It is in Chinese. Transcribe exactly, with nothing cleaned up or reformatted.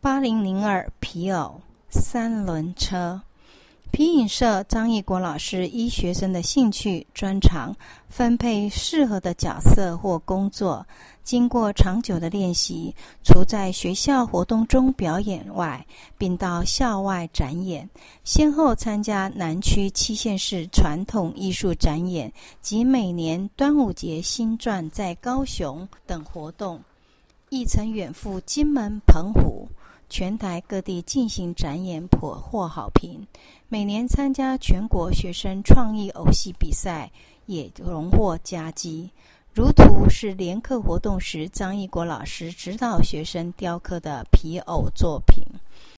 八零零二皮偶三轮车。皮影社张义国老师依学生的兴趣专长分配适合的角色或工作，经过长久的练习，除在学校活动中表演外，并到校外展演，先后参加南区七县市传统艺术展演及每年端午节新传在高雄等活动，亦曾远赴金门、澎湖，全台各地进行展演，颇获好评。每年参加全国学生创意偶戏比赛，也荣获佳绩。如图是联课活动时张义国老师指导学生雕刻的皮偶作品。